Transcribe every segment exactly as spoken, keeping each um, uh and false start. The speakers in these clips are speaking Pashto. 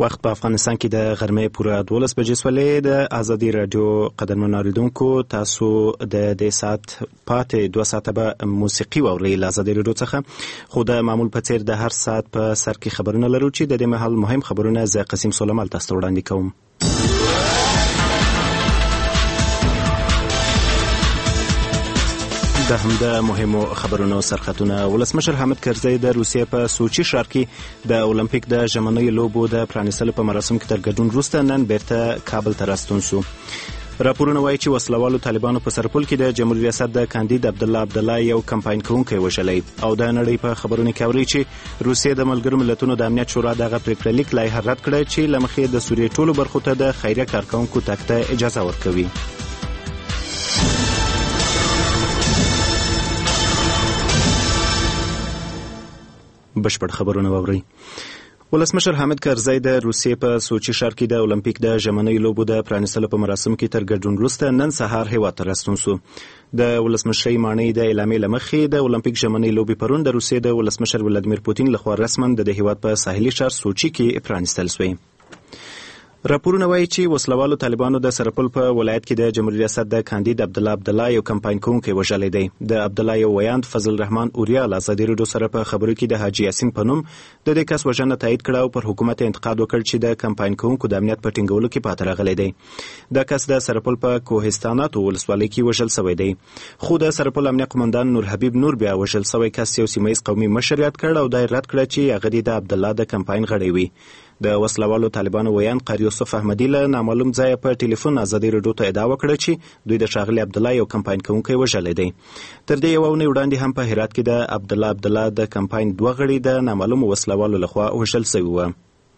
وخت په افغانستان کې د غرمې پوره دولس بجې سولې. د ازادي راډیو قدرمن اوریدونکو، تاسو د دې ساعت پاتې دوه ساعته به موسیقي واورئ له ازادي راډیو څخه، خو د معمول په څیر د هر ساعت په سر کې خبرونه لرو چې د دې مهال مهم خبرونه زه قسیم سلیمان تاسو ته وړاندې کوم. د همدا مهمو خبرونو سرخطونه. ولسمشر حامد کرزی د روسیې په سوچي ښار کې د اولمپیک د ژمنیو لوبو د پرانیستلو په مراسم کې تر ګډون وروسته نن بیرته کابل ته راستون شو. راپورونه وایي چې وسلوالو طالبانو په سرپل کې د جمهوریت ریاست د کاندید عبدالله عبدالله یو کمپاین کوونکی وژلی، او د نړۍ په خبرونو کې اوري چې روسیې د ملګرو ملتونو د امنیت شورا دغه پریکړه لیک لایحه رد کړه چې له مخې د سوریې ټولو برخو ته د خیریه کارکوونکو تګ ته اجازه ورکوي. بشپړ خبرونه واورئ. ولسمشر حامد کرزی د روسیې په سوچي ښار کې د اولمپیک د ژمنیو لوبو د پرانیستلو په مراسم کې تر ګډون وروسته نن سهار هیواد ته راستون شو. د ولسمشرۍ ماڼۍ د اعلامیې له مخې د اولمپیک ژمنۍ لوبې پرون د روسیې د ولسمشر ولادیمیر پوتین لخوا رسما د هیواد په ساحلي ښار سوچي کې پرانیستل شوی. راپورونه وایي چې وسلوالو طالبانو د سرپل په ولایت کې د جمهوریت ریاست د کاندید عبدالله عبدالله یو کمپاین کوونکی وژلی دی. د عبدالله یو ویاند فضل الرحمن اوریا له ازادي راډیو سره په خبرو کې د حاجي یاسین په نوم د دې کس وژنه تایید کړه او پر حکومت انتقاد وکړ چې د کمپاین کوونکو د امنیت په ټینګولو کې پاتې راغلی دی. دا کس د سرپل په کوهستاناتو ولسوالۍ کې وژل شوی دی، خو د سرپل امنیه قومندان نور حبیب نور بیا وژل شوی کس یو سیمه ییز قومي مشر یاد کړ او دا رد کړه چې هغه د عبدالله د کمپاین غړی وي. د وسلوالو طالبانو ویان قاری یوسف احمدی له نامعلوم ځایه په ټلیفون ازادي راډیو ته ادعا وکړه چې دوی د ښاغلي عبدالله یو کمپاین کوونکی وژلی دی. تر دې یوه اونۍ وړاندې هم په هرات کې د عبدالله عبدالله د کمپاین دوه غړي د نامعلومو وسلوالو لخوا وژل شوي وو.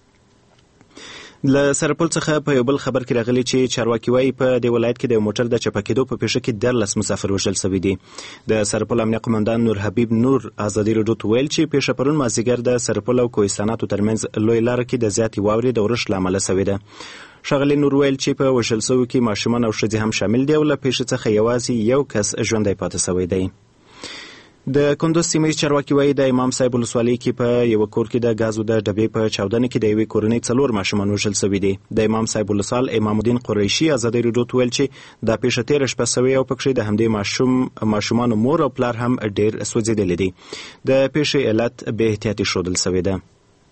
له سرپل څخه په یو بل خبر کې راغلی چې چارواکي وایي په دې ولایت کې د موټر د چپه کېدو په پیښه کې دیارلس مسافر وژل شوي دي. د سرپل امنیه قومندان نور حبیب نور ازادي راډیو ته ویل چې پیښه پرون مازدیګر د سرپل او کوهستاناتو ترمنځ لوی لاره کې د زیاتې واورې د ورښت له امله شوې ده. ښاغلي نور ویل چې په وژل شویو کې ماشومان او ښځې هم شامل دي او له پیښې څخه یوازې یو کس ژوندی پاتې شوی دی. د کندوز سیمه ییز چارواکي وایي د امام صاحب ولسوالۍ کې په یوه کور کې د ګازو د ډبې په چاودنه کې د یوې کورنۍ څلور ماشومان وژل شوي دي. د امام صاحب ولسوال امام الدین قریشي ازادي راډیو ته ویل چې دا پیښه تېره شپه شوې او پکښې د همدې ماشوم ماشومانو مور او پلار هم ډېر سوځېدلي دي. د پیښې علت بې احتیاطي ښودل شوې ده.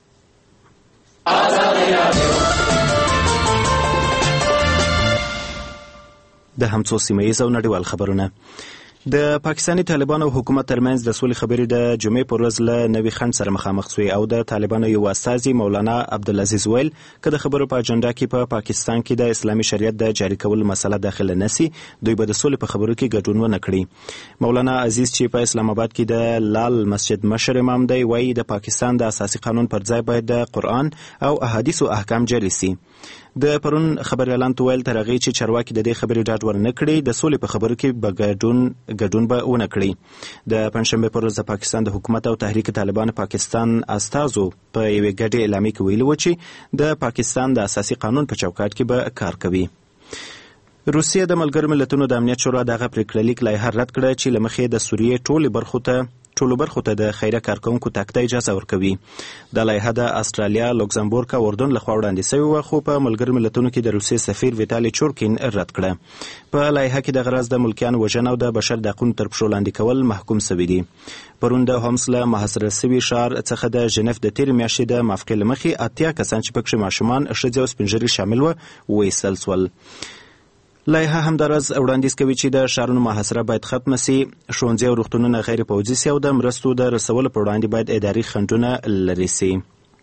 د همڅو سیمه ییز او نړیوال خبرونه. د پاکستاني طالبانو او حکومت ترمنځ د سولې خبرې د جمعې پر ورځ له نوي خنډ سره مخامخ شوې او د طالبانو یو استازي مولانا عبدالعزیز ویل که د خبرو په اجنډا کې په پا پاکستان کې د اسلامي شریعت د جاري کولو مسله داخله نسی، دوی به د سولې په خبرو کې ګډون ونه کړي. مولانا عزیز چې په اسلام آباد کې د لال مسجد مشر امام دی وایي د پاکستان د اساسي قانون پر ځای باید د قرآن او احادیثو احکام جاري سي. د پرون خبر اعلان ته ویل تر هغې چې چارواکي د دې خبرې ډاډ ورنه کړي د سولې په خبرو کې به ګډون ګډون به ونه کړي. د پنجشنبې پر ورځ د پاکستان د حکومت او تحریک طالبان پاکستان استازو په یوې ګډې اعلامیې کې ویلي وو چې د پاکستان د اساسي قانون په چوکاټ کې به کار کوي. روسیې د ملګرو ملتونو د امنیت شورا دغه پریکړه لیک لایحه رد کړه چې له مخې د سوریې ټولې برخو ته ټولو برخو ته د خیریه کارکوونکو تګ ته اجازه ورکوي. دا لایحه د استرالیا، لوکزمبورګ او اردن لخوا وړاندې شوې وه، خو په ملګرو ملتونو کې د روسیې سفیر ویتالي چورکین رد کړه. په لایحه کې د غرض د ملکیانو وژنه او د بشر د حقونو تر پښو لاندې کول محکوم شوي دي. پرون د هومس له محاصره شوي ښار څخه د ژنیف د تېرې میاشتې د موافقې له مخې اتیا کسان چې پکښې ماشومان، ښځې او سپین ږیري شامل وه وایستل شول. لایحه همداراز وړاندیز کوي چې د ښارونو محاصره باید ختمه سي، ښوونځي او روغتونونه غیر پوځي سي او د مرستو د رسولو پر وړاندې باید اداري خنډونه لرې سي.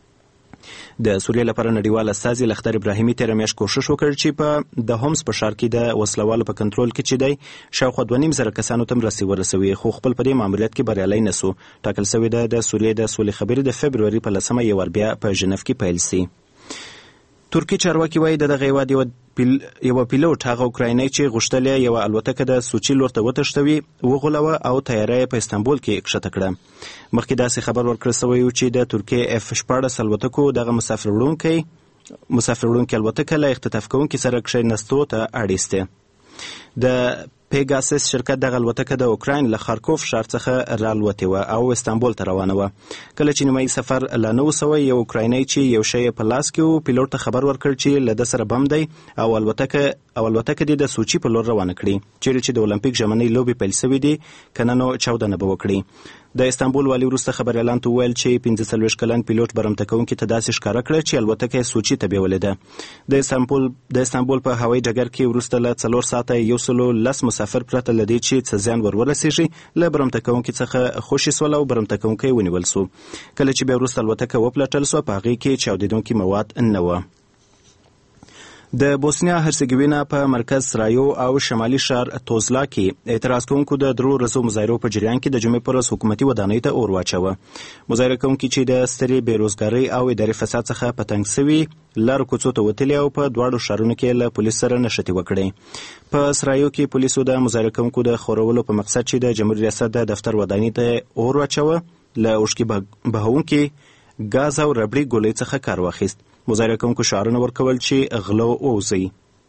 د سوریې لپاره نړیوال استازي لختر ابراهیمي تېره میاشت کوښښ وکړ چې په د هومس په ښار کې د وسلوالو په کنټرول کې چې دی شاوخوا دوه نیم زره کسانو ته مرستې ورسوي، خو خپل په دې ماموریت کې بریالی نه سو. ټاکل شوې ده د سوریې د سولې خبرې د فبروري په لسمه یو وار بیا په ژنیف کې پیل سي. ترکی چارواکي وایي د دغه هېواد یوه پیلوټ هغه اوکراینی چې غوښتل یې یوه الوتکه د سوچي لور ته وتښتوي وغولوه او طیاره یې په استانبول کې کښته کړه. مخکې داسې خبر ورکړل شوی و چې د ترکیې اف شپاړس الوتکو دغه مسافر وړونکی مسافر وړونکې الوتکه له اختطاف کوونکي سره کښېنستو ته اړ ایستې. د پیګاسس شرکت د الوتکه د اوکراین له خارکوف ښار څخه رالوتې وه او استانبول ته روانه وه. کله چې نیمایي سفر لا نه و سوی، یو اوکراینی چې یو شی په لاس کې و پیلوټ ته خبر ورکړ چې له ده سره بم دی او الوتکه او الوتکه دې د سوچي په لور روانه کړي، چیرې چې د اولمپیک ژمنۍ لوبې پیل سوي دي، که نه نو چاودنه به وکړي. د استانبول والي وروسته خبریالانو ته وویل چې پنځه څلوېښت کلن پیلوټ برمته کوونکي ته داسې ښکاره کړه چې الوتکه یې سوچي ته بیولې ده. د استانبول د استانبول په هوایي ډګر کې وروسته له څلور ساعته یو سلو لس مسافر پرته له دې چې څه زیان ور ورسېږي له برمته کوونکي څخه خوشي سول او برمته کوونکی ونیول سو. کله چې بیا وروسته الوتکه وپلټل سوه په هغې کې چاودېدونکي مواد نه وه. د بوسنیا هرسګوینا په مرکز سرایو او شمالي ښار توزلا کې اعتراض کوونکو د درو ورځو مظاهرو په جریان کې د جمعې په ورځ حکومتي ودانۍ ته اور واچوه. مظاهره کوونکي چې د سترې بېروزګارۍ او اداري فساد څخه په تنګ سوي لارو کوڅو ته وتلي او په دواړو ښارونو کې له پولیس سره نښتې وکړې. په سرایو کې پولیسو د مظاهره کوونکو د خورولو په مقصد چې د جمهوري ریاست د دفتر ودانۍ ته اور واچوه له اوښکې بهونکي ګاز او ربړي ګولۍ څخه کار واخیست. مظاهره کوونکو شعارونه ورکول چې غلو ووځئ.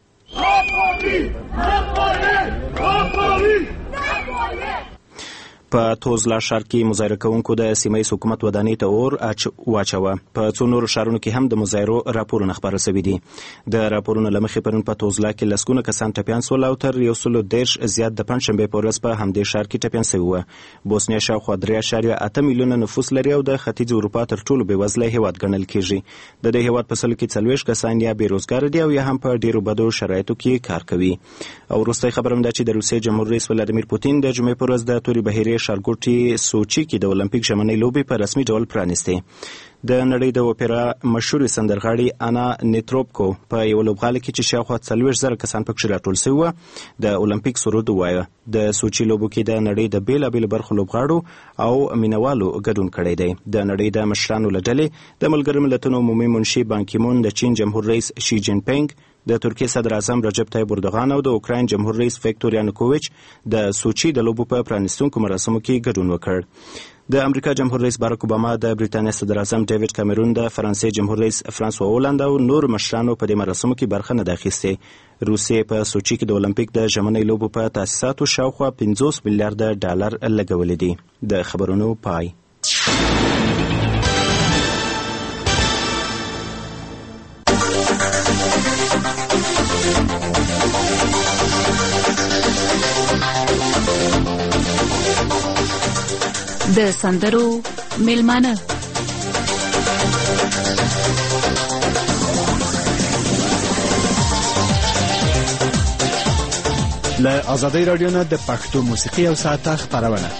په توزلا ښار کې مظاهره کوونکو د سیمه ییز حکومت ودانۍ ته اور واچوه. په څو نورو ښارونو کې هم د مظاهرو راپورونه خپاره سوي دي. د راپورونو له مخې پرون په توزلا کې لسګونه کسان ټپیان سول او تر یو سلو دېرش زیات د پنجشنبې په ورځ په همدې ښار کې ټپیان سوي وه. بوسنیا شاوخوا درې اعشاریه اته میلیونه نفوس لري او د ختیځ اروپا تر ټولو بېوزله هیواد ګڼل کیږي. د دې هیواد په سلو کې څلوېښت کسان یا بېروزګاره دي او یا هم په ډېرو بدو شرایطو کې کار کوي. او وروستی خبر هم دا چې د روسیې جمهور رئیس ولادیمیر پوتین د جمعې په ورځ د تورې بحیرې ښارګوټي سوچي کې د اولمپیک ژمنۍ لوبې په رسمي ډول پرانیستې. د نړۍ د اوپرا مشهورې سندرغاړې انا نیتروپکو په یو لوبغاله کې چې شاوخوا څلوېښت زره کسان پکښې راټول سوي وه د اولمپیک سرود ووایه. د سوچي لوبو کې د نړۍ د بېلابېلو برخو لوبغاړو او مینوالو ګډون کړی دی. د نړۍ د مشرانو له ډلې د ملګرو ملتونو عمومي منشي بانکیمون، د چین جمهور رئیس شي جین پینګ، د ترکیې صدر اعظم رجب طیب اردوغان او د اوکراین جمهور رئیس ویکتور یانوکوویچ د سوچي د لوبو په پرانیستونکو مراسمو کې ګډون وکړ. د امریکا جمهور رئیس باراک اوباما، د بریتانیا صدر اعظم ډیوډ کامرون، د فرانسې جمهور رئیس فرانسوا هولند او نور مشرانو په دې مراسمو کې برخه نه ده اخیستې. روسیې په سوچي کې د اولمپیک د ژمنۍ لوبو په تاسیساتو شاوخوا پنځوس میلیارډ ډالر لګولي دي. د خبرونو پای. د سندرو میلمانه له آزادۍ راډیو نه د پښتو موسیقي او ساعته خپرونه.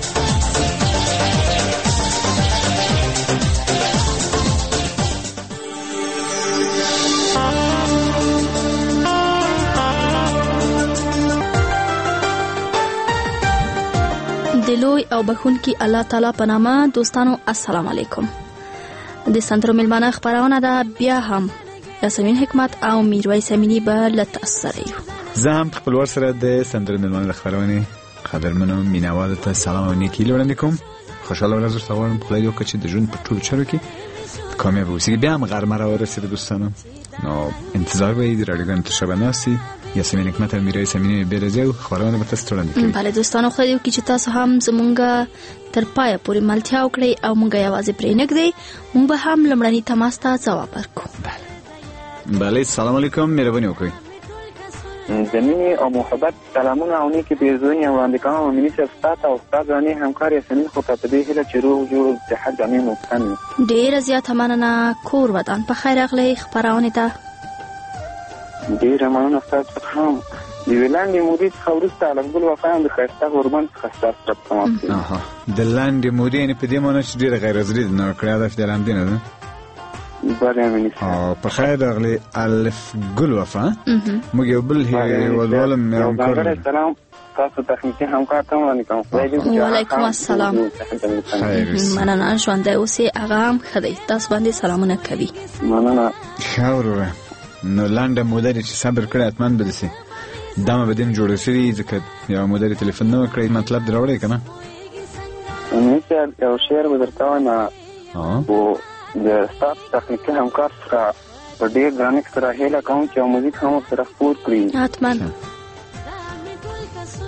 د لوی او بخونکي الله تعالی په نامه دوستانو السلام علیکم. د سندرو میلمانه خپرونه ده. بیا هم یاسمین حکمت او میرویس امینی به له تاسو سره یو. زه هم په خپل ور سره د سندرو میلمانه خپرونې قدرمنو مینوالو ته سلام او نیکي وړاندې کوم. خوشحاله ورځ درته غواړم. خدای دې وکړي چې د ژوند په ټولو چارو کې کامیاب اوسئ. بیا هم غرمه راورسېده دوستانو، نو انتظار به یې د راډیوګانو تر شبه ناستې یاسمین حکمت او میرویس امینی بې رضا خپرونه به تاسو ته وړاندې کوي. بله دوستانو، خدای دې وکړي چې تاسو هم زمونږ تر پایه پورې ملتیا وکړئ او مونږ یوازې پرې نه ږدئ. مونږ به هم لومړني تماس ته ځواب ورکړو. بله بله، سلام علیکم، مهرباني وکړئ. د مینې او محبت سلامونه او نیکې پیرزوینې وړاندې کوم امیني صاحب ستاسو او ستا ګرانې همکار یاسمین خو ته په دې هیله چې روغ جوړ صحت جامع مبتن وي. ډېره زیاته مننه. کور ودان په خیر راغلی خپرونې ته. ډېره مننه ستاسو څخه هم. د یوې لنډې مودې څخه وروسته علمګل وفا هم د ښایسته غوربند څخه ستاسو سره په تماس کې. د لنډې مودې یعنې په دې معنی چې ډېره غیر عضلي ده، نو کړی هدف دې لنډې نه ده. بله امیني صاحب. په خیر راغلی الف ګل وفا. موږ یو بل هیوادوال همکار سلام تاسو تخنیکي همکار ته وړاندې کوم. وعلیکم السلام. مننه. ژوندی اوسئ. هغه هم ښه دی. تاسو باندې سلامونه کوي. مننه. ښه وروره. نو لنډه موده چې صبر کړی حتماً به داسې دمه به دې جوړه شوي، ځکه یوه موده تلیفون نه وکړی. مطلب دې راوړی که نه؟ امیني صاحب یو شعر به درته وایم، خو د ستاسو تخنیکي همکار څخه په ډېر درنښت سره هیله کوم چې یو موزیک هم ورسره خپور کړي. حتماً.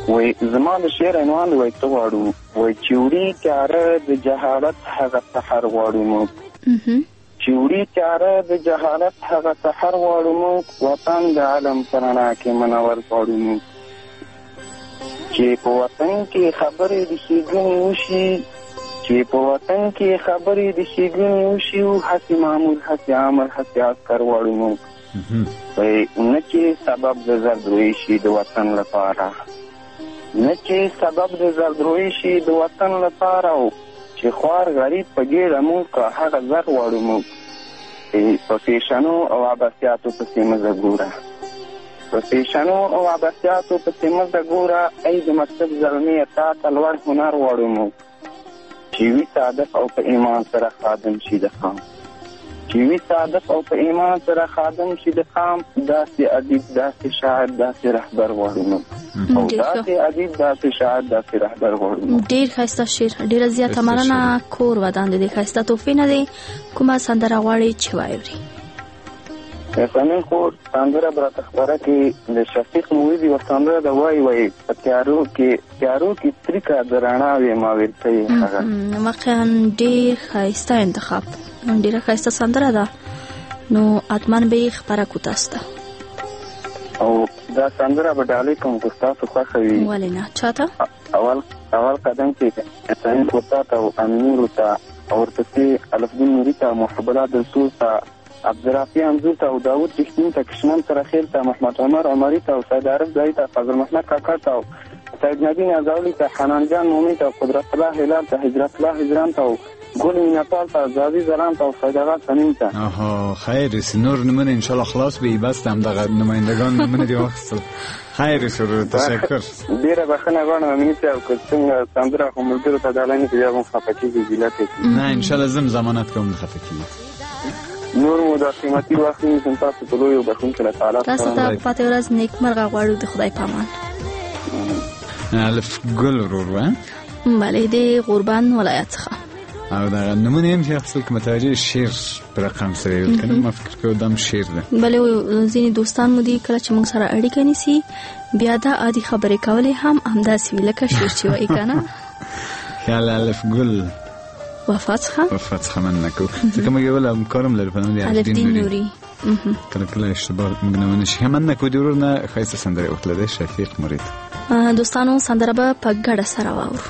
وای زما د شعر عنوان وای څه غواړو وای چوری تیاره د جهالت هغه سحر غواړو موږ چوری تیاره د جهالت هغه سحر غواړو موږ وطن د علم سرنا کې منور غواړو موږ چې په وطن کې خبرې د ښېګڼې وشي چې په وطن کې خبرې د ښېګڼې وشي او هسې معمول هسې عمل هسې عسکر غواړو موږ وای نه چې سبب د زردرویي شي د وطن لپاره نه چې سبب د زردرویي شي د وطن لپاره او چې خوار غریب په ګېډه موږ که هغه زر غواړو موږ په فیشنو او عباسیاتو پسې مزه ګوره په فیشنو او عباسیاتو پسې مزه ګوره ای د مکتب زلمې تا ته لوړ هنر غواړو موږ چې وي صادق او په ایمان سره خادم شي د قام چې وي صادق او په ایمان سره خادم شي د قام داسې ادیب داسې شاعر داسې رهبر غواړو موږ او داسې ادیب داسې شاعر داسې رهبر غواړو ډېر ښایسته شعر ډېره زیاته مننه کور ودان دی ښایسته تحفې نه دی کومه سندره غواړئ چې واوري یاسمین خور سندره به راته خپره کړي د شفیق مویز یوه سندره ده وایي وایي په تیارو کې تیارو کې تریکه د رڼا وې ما ویلته یې هغه واقعا ډېر ښایسته انتخاب ډېره ښایسته سندره ده نو حتما به یې خپره کړو تاسو ته او دا سندره به ډالۍ کوم که ستاسو خوښه وي ولې نه چاته اول اول قدم کې یاسمین خور ته او امینورو ته او ورپسې الفدین نوري ته محب الله دلسوز ته عبدالرافی انځور ته او داود رښتین ته کشمن سرخیل ته محمد عمر عمري ته او سید عارف ځای ته فضل محمد کاکا ته او سید نبی نازولی ته حنان جان مومي ته قدرت الله هلال ته هجرت الله هجران ته ګل میناپال ته زاوی زلام ته او سید آغا سمیم ته آها خیر نور نمونه انشالله خلاص به بس هم دغه نمایندگان نمونه دی واخیستل خیر سرور تشکر ډیره بخښنه غواړم امین ته او که څنګه سندره خو ملګرو ته ډالۍ نه بیا هم خفه کېږي ګیله کوي نه انشالله زم ضمانت کوم خفه کېږي نور مو د قیمتي وخت نیسم تاسو ته لوی او بخښونکی له تعالی تاسو ته پاتې ورځ نیکمرغه غواړو د خدای په امان الف ګل ورور بله د قربان ولایت څخه او دا نمونه هم چې اصل کې متوجه شعر پر رقم سره ویل کنه ما فکر کوم دم شعر ده بله ځینې دوستان مو دي کله چې موږ سره اړیکه نیسي بیا دا عادي خبرې کولې هم همداسې وي لکه شعر چې وایي کنه خیال الف ګل وفات څخه وفات څخه من نکو ځکه موږ یو لم کارم لرو په نوم دی الفدین نوري کله کله اشتباه موږ نه ونشي هم نکو دی ورنه خیسه سندره او تل شفیق مرید دوستانو سندره به په ګډه سره واورو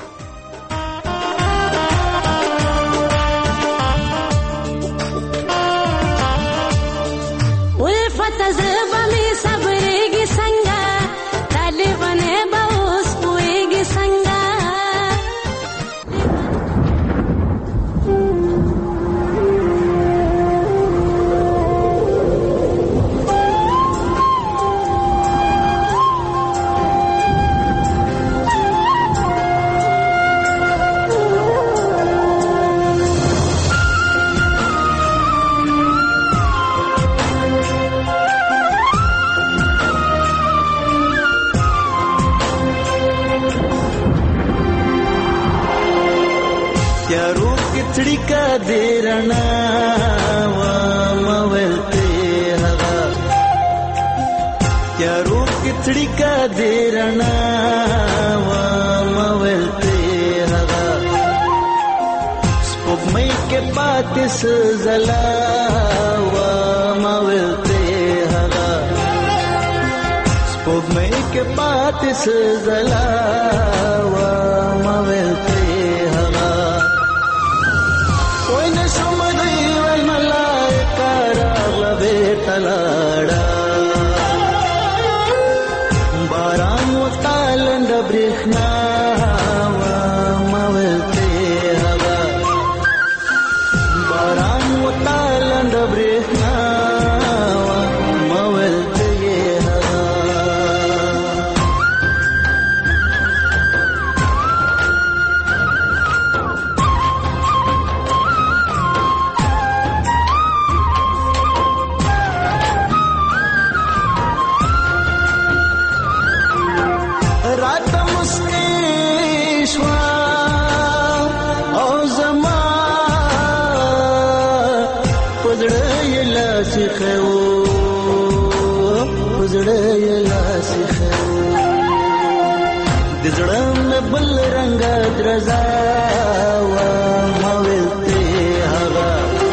زړه مې بل رنګ درزا وا ما ویلته هغه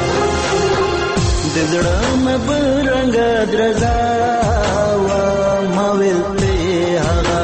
د زړه مې بل رنګ درزا وا ما ویلته هغه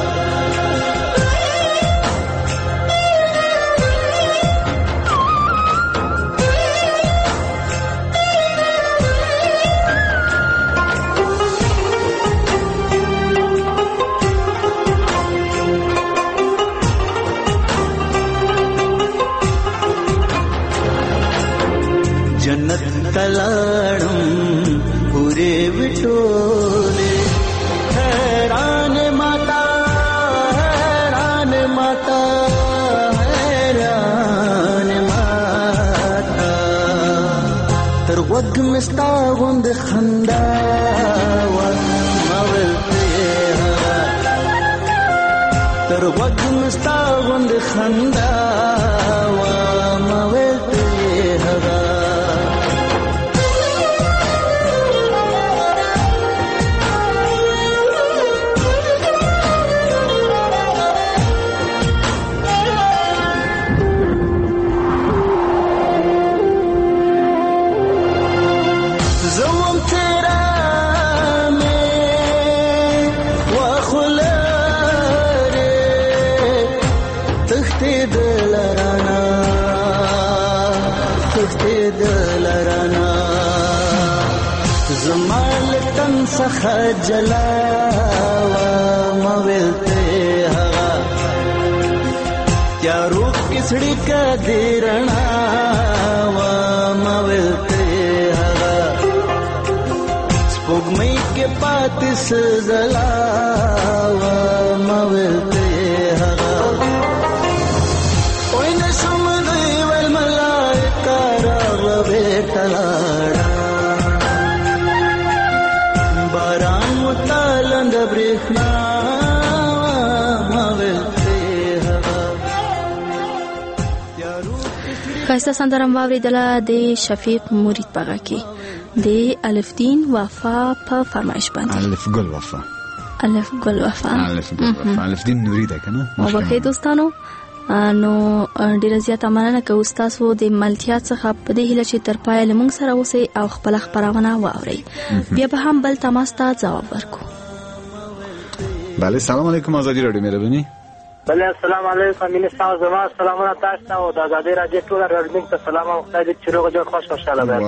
जन्नत तलाड़म पूरे बिटोले हैरान माता हैरान माता हैरान माता तर वग मिस्ता गुंद खंदा मवलते तर वग मिस्ता गुंद खंदा मवलते हरा सखा जलावा मवेलते हवा क्या रूप किसड़ी का देरना वा मवेलते हवा स्पुगमई के पातिस जलावा मवेलते हवा ओय न समदई वल मलाइका रवे तलाड़ा तालंद ब्रेखना मवेलते हवा خایسته سندرم واوریدله د شفیق مرید پغه کې د الف دین وفا په فرمایش باندې الف گل وفا الف گل وفا الف گل وفا الف دین نوری ده کنه او بخیر دوستانو نو ډیره زیاته مننه کوم تاسو د ملتیا څخه په دې هیله چې تر پای له موږ سره اوسئ او خپل خبرونه واورئ بیا به هم بل تماس ته جواب ورکړو. بله سلام علیکم آزادی رادیو مهرباني. بله السلام علیکم مینه تاسو زما سلامونه تاسو ته او د آزادی رادیو ټول رادیو ته سلام او خدای دې چې روغ جوړ خوش خوشاله وي.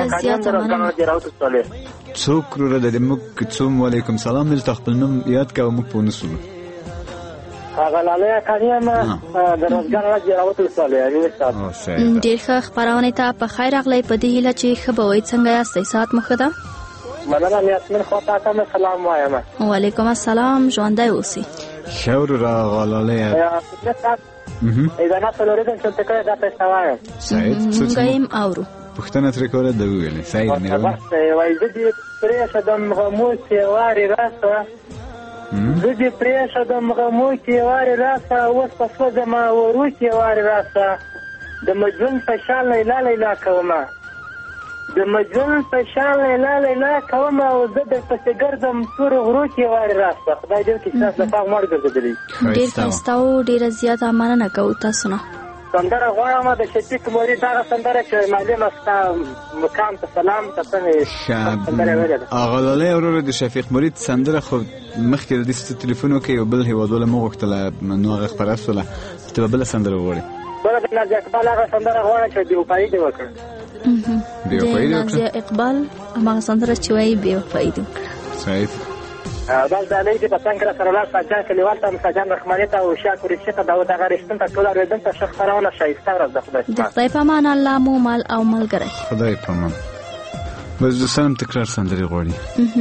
څوک رو د موږ څوم علیکم سلام دل تخپل نوم یاد کا موږ په نسو هغه لاله کانیم د روزګار راځي راوته سوالې یې ډېر ښه خبرونه ته په خیر راغلی په دې هیله چې خبروي څنګه یاست سات مخه ده مننه یاسمین خو ته کوم سلام وایم وعلیکم السلام ژوندۍ اوسئ شور را غلاله اذا نه تلوریدم چې ته کړه دا څه وایم سعید څه ګایم اورو پښتنه تر کوله د ویلې سعید مې راو وای زه دې پرې شدم غمو چې واري راسه زه دې پرې شدم غمو چې واري راسه اوس په سوځه ما ورو چې واري راسه د مجنون په شان لیلا لیلا کومه د مجنون په شان لیلا لیلا کومه او زه د پسې ګرځم تور غرو کې واري راسه خدای دې کې تاسو په مړ ګرځېدلی ډېر ښایسته او ډېره زیاته مننه کوو تاسو نه سندره غواړم د شفیق مرید هغه سندره چې معلومه ستا مقام ته سلام ته څنګه هغه لاله ورور د شفیق مرید سندره خو مخکې د دې ټلیفون کې یو بل هیوادوله مو غوښتله نو هغه خبره سوله ته بل سندره وغواړي بل د نازي اقبال هغه سندره غواړم چې دی وپای دی وکړ دی وپای دی نازي اقبال هغه سندره چې وایي دی وپای دی صحیح بس د علی د پتنګ سره الله سجان کلیوال ته سجان رحمانه ته او شاکر شیخ داوود هغه رښتون ته ټول ورېدل ته شیخ خراونه شایسته ورځ د خدای د خدای په امان الله مو مال او ملګری خدای په امان بس د سلام تکرار سندري غوړي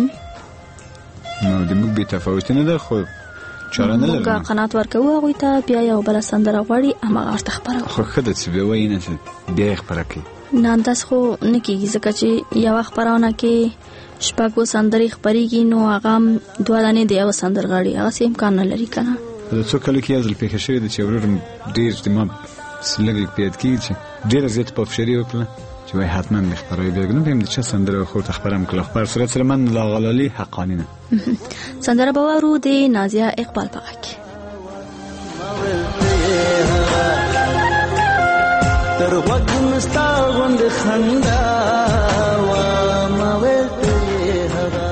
نو د موږ به تفاوت نه ده خو چاره نه لري موږ قناعت ورکوو هغوی ته بیا یو بل سندره غوړي هغه ورته خبره خو خدای چې به وای نه بیا خبره کوي نه انداز خو نه کېږي ځکه چې یو خبرونه کې شپږو سندري خبريږي نو هغه دوه دانې دی او سندرغاړي هغه سیم کار نه لري کنه د څو کله کې ازل پېښه شوې د چورور ډېر د ما سلګي پیډ کیږي ډېر زیات په فشری وکړه چې وای حتما مخبري بګنه بهم د چا سندره خو تخبرم کله خبر سره سره من لا غلالي حقانینه سندره باورو دی نازیه اقبال پاک پر وګ مستا غوند خندا وا ما وته هغه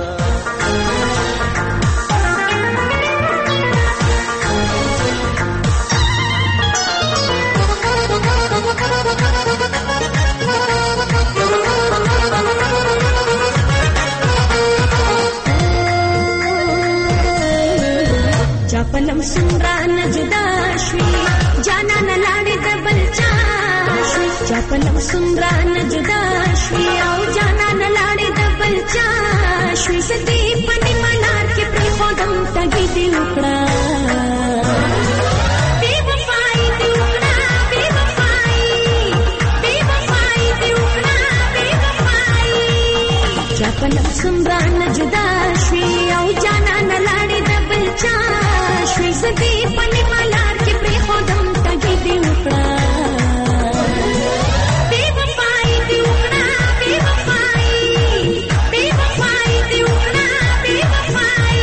پنم سمرا نه جدا شوي جانا نه لاړې د بل چا شوي چا پنم سمرا نه جدا شوي او جانا نه لاړې د بل چا شوي سدي پنې منار کې پرې خودم تګې دی وکړه بے وفائی دی وکړه بے وفائی بے وفائی دی وکړه بے وفائی چا پنم سمرا نه جدا شوي او جانا نه لاړې د بل چا شوي زدي پنې مالار کې پرې خودم تګې دی وکړه بے وفائی دی وکړه بے وفائی بے وفائی دی وکړه بے وفائی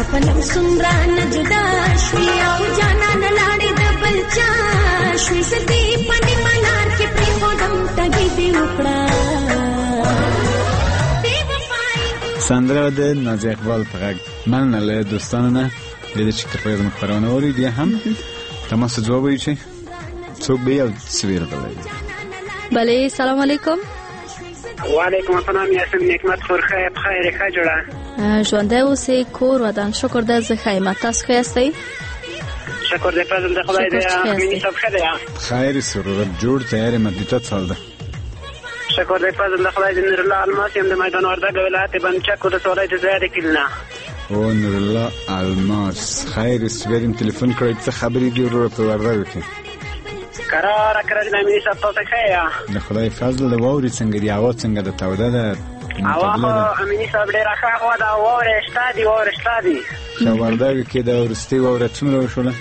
چپنم سمرا نه جدا شوي او جانا نه لاړې د بل چا شوي سدي پني منار کې پرې خودم تګي دی وکړه سندره د نازي اقبال په غږ مننه له دوستانو نه د چې تر پایه خبرونه اوري دي هم تماس جواب وي چې څوک به یو سویر بلای بله سلام علیکم وعلیکم السلام یاسم نعمت خورخه بخیر ښه جوړه ژوندی اوسې کور ودان شکر ده زه ښه یم تاسو ښه یاستئ شکر دی فضل د خدای دی امینی صاحب ښه دی خیر سرور جوړ تیار مدته سال ده شکر دی فضل د خدای دی نور الله الماس یم د میدان وردګ ولایت بنچک د ولایت زیاد کلنا او نور الله الماس خیر سپریم تلیفون کړی څه خبرې دی ورو په وردګ کې قرار کړل د امینی صاحب تاسو ښه یا د خدای فضل د ووري څنګه دی اواز څنګه د توده ده اوا امینی صاحب ډیر ښه هوا دا وره شته دی وره شته دی شو وردګ کې د ورستي وره څومره وشوله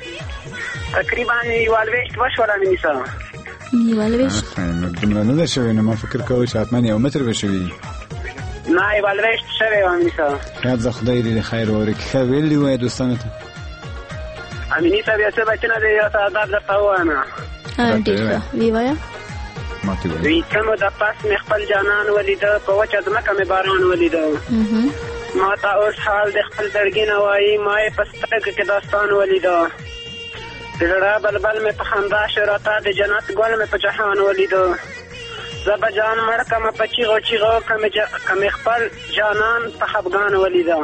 تقریبا یوالويشت وشوله امینی صاحب یوالويشت نو دومره نه ده شوی نو ما فکر کوم چې حتما یو متر به شوی نه یوالويشت شوی امینی صاحب خیر زه خدای دې خیر وره کې ویل دی وای دوستانو ته امینی صاحب یې څه بچنه دی یو ساده د پاوانه ډیر وی وایا ماته وی وی کوم د پاس مې خپل جانان ولیدو په وچه ځمکه مې باران ولیدو ما ته اوس حال د خپل زړګي نه وایي ما یې په سترګو کې داستان ولیدو د زړه بلبل مې په خندا شو راته د جنت ګل مې په جهان ولیدو زه به جان مړ کړمه په چیغو چیغو که مې خپل جانان په خفګان ولیدو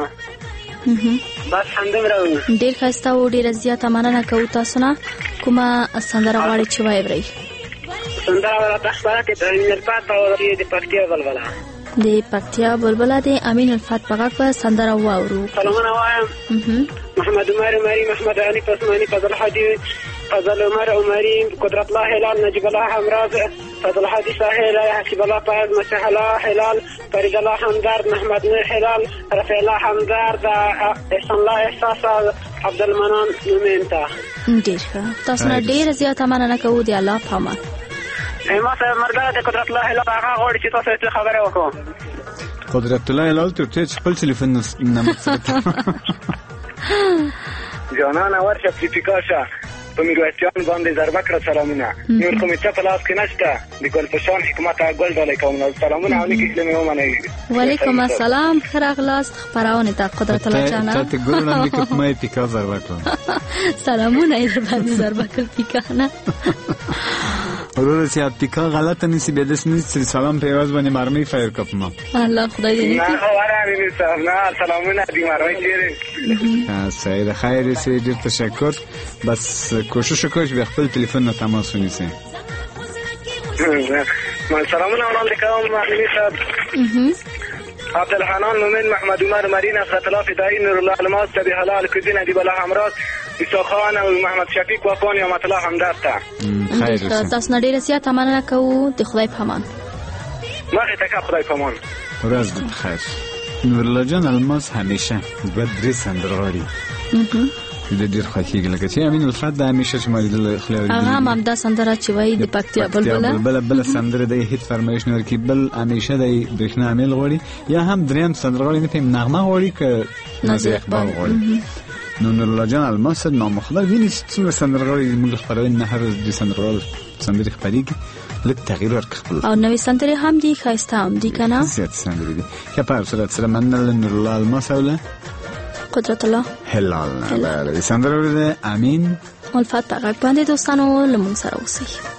بس همدومره و ډېر ښایسته و ډېره زیاته مننه کوو تاسو نه کومه سندره غواړئ چې واورئ سندره به راته خپره کړې د امین الفات په د پکتیا بلبله د پکتیا بلبله د امین الفات په غږ به سندره واورو سلامونه وایم محمد عمر عمري محمد علي عثماني فضل حديد فضل عمر عمري قدرت الله هلال نجيب الله حمراز فضل حدي ساحل حسيب الله فاز مسح الله هلال فريد الله حمدارد محمد نور هلال رفيع الله حمدارد احسان الله احساس عبد المنان نومینتا ډېر ښه تاسو نه ډېره زیاته مننه کوو د الله په امان ما سره مرګه د قدرت الله هلال هغه غواړي چې تاسو ته خبره وکړو قدرت الله هلال ته چې خپل ټلیفون نمبر سره جانان ورشه فلیپیکاشه په میرویسیان باندې ضربه کړه سلامونه نور کومې څه په لاس کې نشته د ګلفشان حکومت ګل ډالۍ کوم سلامونه او نیکې کلمې ومنئ وعلیکم السلام ښه راغلاست خپرونې ته قدرت الله جانه ته ته ګل وړاندې کړه ما یې پیکا ضربه کړه سلامونه یې باندې ضربه کړ پیکا نه ورور چې پیکا غلطه نسی به دس نسی سلام په आवाज باندې مرمي فایر کپما الله خدای دې نه واره مې صاحب نه سلامونه دې مرمي کړې سید خیر سید ډیر تشکر بس کوشش وکړئ چې خپل ټلیفون نه تماس ونیسئ ما سلامونه وړاندې کوم مهدي صاحب عبد الحنان مومن محمد عمر مارین نصرت الله فدایی نور الله الماس تبي حلال کدین دی بلا حمراز عیسی خان او محمد شفیق وفان یا مطلع همدرد ته خیر تاسو نه ډیره زیاته مننه کوو د خدای په امان مخه ته خدای په امان ورځ بخیر نور الله جان الماس همیشه دوه درې سندرغاړي د ډیر خوښیږي لکه چې امین الفات د همیشه چې مې د خلاري هغه هم د سندره چې وای د پکتیا بلبله بل بل سندره د هیڅ فرمایش نه ورکی بل همیشه د برښنا عامل غوړي یا هم دریم سندرغاړي نه پم نغمه غوړي ک نازي اقبال غوړي نو نور الله جان الماس نام خدای ویني چې سندرغاړي موږ خبرونه نه هر د سندرغاړي سندري خبريږي لږ تغییر ورکړل او نوې سندري هم دي خاصه هم دي کنه زیات سندري دي که په صورت سره منل نور الله الماس ولا قدرت الله هلال نه بله سندره ورده امین الفات په غږ باندې دوستانو لمون سره اوسئ